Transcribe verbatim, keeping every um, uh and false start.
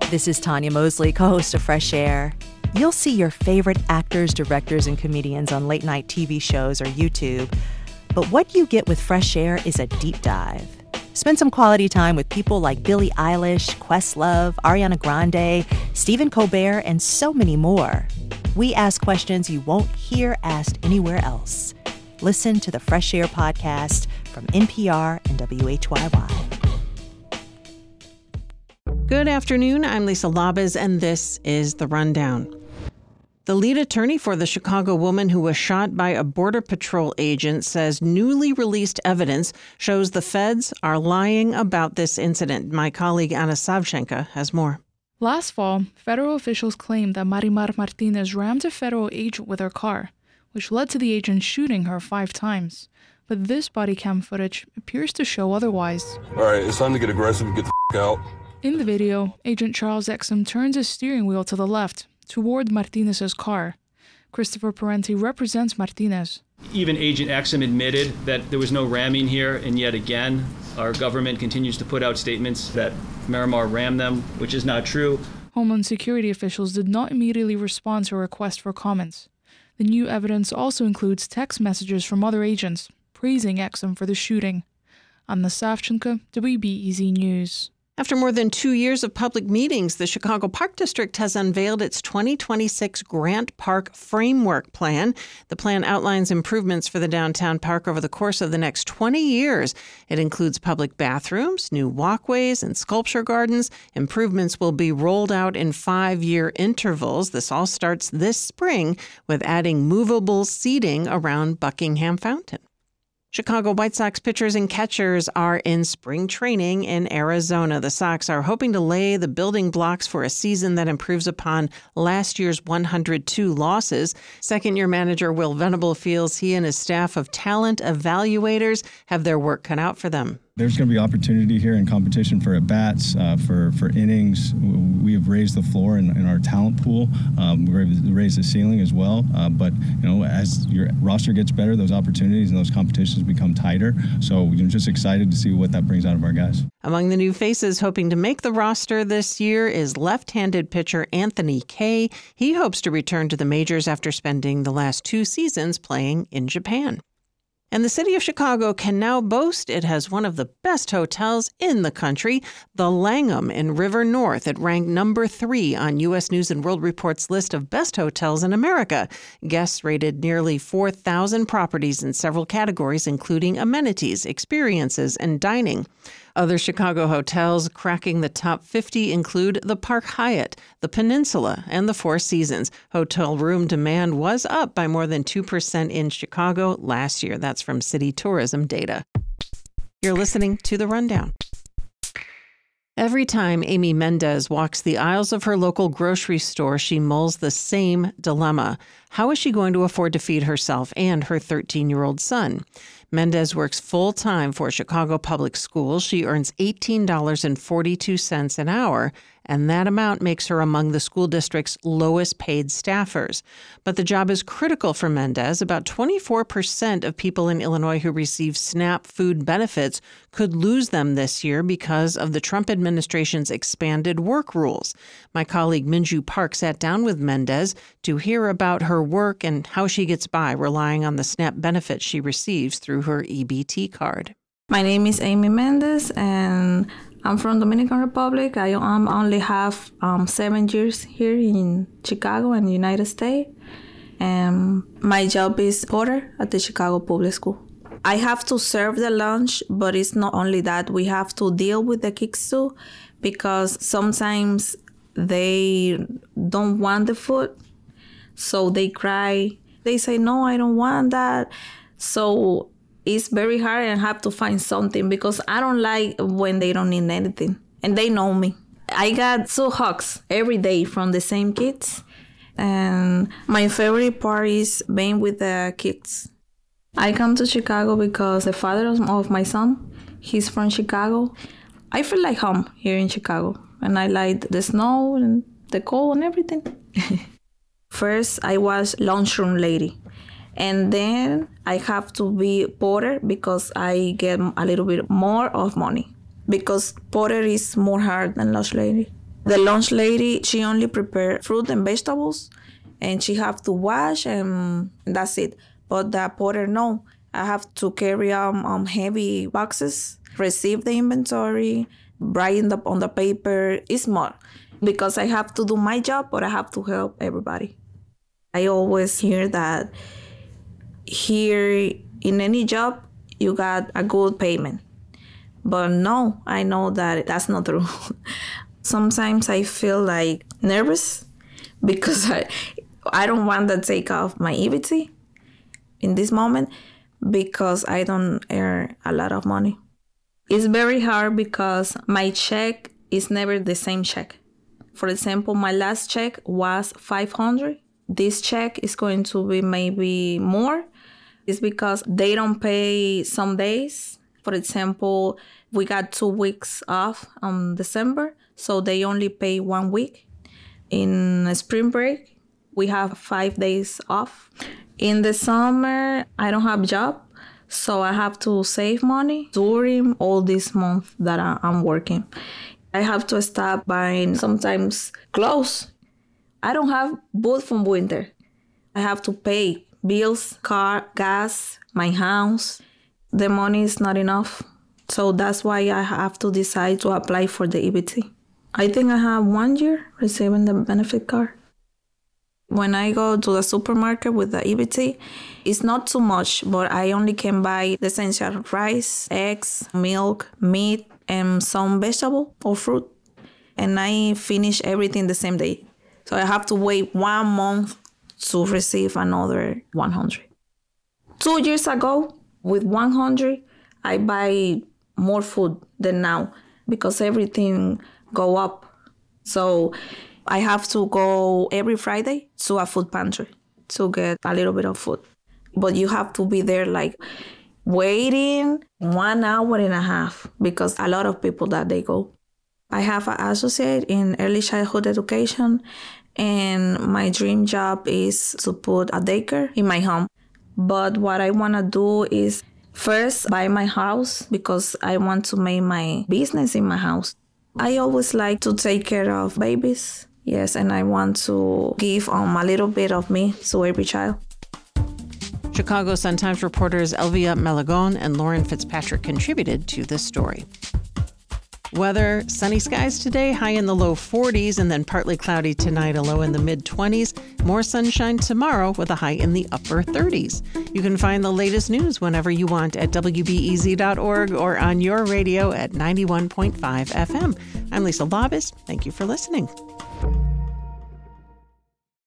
This is Tanya Mosley, co-host of Fresh Air. You'll see your favorite actors, directors, and comedians on late-night T V shows or YouTube. But what you get with Fresh Air is a deep dive. Spend some quality time with people like Billie Eilish, Questlove, Ariana Grande, Stephen Colbert, and so many more. We ask questions you won't hear asked anywhere else. Listen to the Fresh Air podcast from N P R and W H Y Y. Good afternoon. I'm Lisa Labez, and this is The Rundown. The lead attorney for the Chicago woman who was shot by a Border Patrol agent says newly released evidence shows the feds are lying about this incident. My colleague Anna Savchenko has more. Last fall, federal officials claimed that Marimar Martinez rammed a federal agent with her car, which led to the agent shooting her five times. But this body cam footage appears to show otherwise. All right, it's time to get aggressive and get the f*** out. In the video, Agent Charles Exum turns his steering wheel to the left, toward Martinez's car. Christopher Parenti represents Martinez. Even Agent Exum admitted that there was no ramming here, and yet again, our government continues to put out statements that Marimar rammed them, which is not true. Homeland Security officials did not immediately respond to a request for comments. The new evidence also includes text messages from other agents, praising Exum for the shooting. Anna Savchenko, W B E Z News. After more than two years of public meetings, the Chicago Park District has unveiled its twenty twenty-six Grant Park Framework Plan. The plan outlines improvements for the downtown park over the course of the next twenty years. It includes public bathrooms, new walkways, and sculpture gardens. Improvements will be rolled out in five-year intervals. This all starts this spring with adding movable seating around Buckingham Fountain. Chicago White Sox pitchers and catchers are in spring training in Arizona. The Sox are hoping to lay the building blocks for a season that improves upon last year's one hundred two losses. Second-year manager Will Venable feels he and his staff of talent evaluators have their work cut out for them. There's going to be opportunity here in competition for at-bats, uh, for, for innings. We have raised the floor in, in our talent pool. Um, we've raised the ceiling as well. Uh, but, you know, as your roster gets better, those opportunities and those competitions become tighter. So we're just excited to see what that brings out of our guys. Among the new faces hoping to make the roster this year is left-handed pitcher Anthony Kay. He hopes to return to the majors after spending the last two seasons playing in Japan. And the city of Chicago can now boast it has one of the best hotels in the country, the Langham in River North. It ranked number three on U S News and World Report's list of best hotels in America. Guests rated nearly four thousand properties in several categories, including amenities, experiences, and dining. Other Chicago hotels cracking the top fifty include the Park Hyatt, the Peninsula, and the Four Seasons. Hotel room demand was up by more than two percent in Chicago last year. That's from city tourism data. You're listening to The Rundown. Every time Amy Mendez walks the aisles of her local grocery store, she mulls the same dilemma. How is she going to afford to feed herself and her thirteen-year-old son? Mendez works full-time for Chicago Public Schools. She earns eighteen dollars and forty-two cents an hour, and that amount makes her among the school district's lowest-paid staffers. But the job is critical for Mendez. About twenty-four percent of people in Illinois who receive SNAP food benefits could lose them this year because of the Trump administration's expanded work rules. My colleague Minju Park sat down with Mendez to hear about her work and how she gets by relying on the SNAP benefits she receives through her E B T card. My name is Amy Mendez, and I'm from Dominican Republic. I um, only have um, seven years here in Chicago and the United States. And my job is porter at the Chicago Public School. I have to serve the lunch, but it's not only that. We have to deal with the kids too, because sometimes they don't want the food. So they cry. They say, no, I don't want that. So it's very hard and I have to find something because I don't like when they don't need anything. And they know me. I got two hugs every day from the same kids. And my favorite part is being with the kids. I come to Chicago because the father of my son, he's from Chicago. I feel like home here in Chicago. And I like the snow and the cold and everything. First, I was lunchroom lady. And then I have to be porter because I get a little bit more of money. Because porter is more hard than lunch lady. The lunch lady, she only prepare fruit and vegetables, and she have to wash, and that's it. But the porter, no. I have to carry um, um heavy boxes, receive the inventory, writing the, on the paper. It's more because I have to do my job, but I have to help everybody. I always hear that here in any job, you got a good payment. But no, I know that that's not true. Sometimes I feel like nervous because I, I don't want to take off my E B T in this moment because I don't earn a lot of money. It's very hard because my check is never the same check. For example, my last check was five hundred. This check is going to be maybe more. It's because they don't pay some days. For example, we got two weeks off on December, so they only pay one week. In spring break, we have five days off. In the summer, I don't have a job, so I have to save money during all this month that I'm working. I have to stop buying sometimes clothes. I don't have boot from winter. I have to pay bills, car, gas, my house. The money is not enough. So that's why I have to decide to apply for the E B T. I think I have one year receiving the benefit card. When I go to the supermarket with the E B T, it's not too much, but I only can buy the essential rice, eggs, milk, meat, and some vegetable or fruit. And I finish everything the same day. So I have to wait one month to receive another one hundred. Two years ago, with one hundred, I buy more food than now because everything go up. So I have to go every Friday to a food pantry to get a little bit of food. But you have to be there like waiting one hour and a half because a lot of people that they go. I have an associate in early childhood education, and my dream job is to put a daycare in my home. But what I want to do is first buy my house because I want to make my business in my house. I always like to take care of babies, yes, and I want to give um, a little bit of me to every child. Chicago Sun-Times reporters Elvia Malagon and Lauren Fitzpatrick contributed to this story. Weather, sunny skies today, high in the low forties, and then partly cloudy tonight, a low in the mid-twenties. More sunshine tomorrow with a high in the upper thirties. You can find the latest news whenever you want at W B E Z dot org or on your radio at ninety-one point five F M. I'm Lisa Labus. Thank you for listening.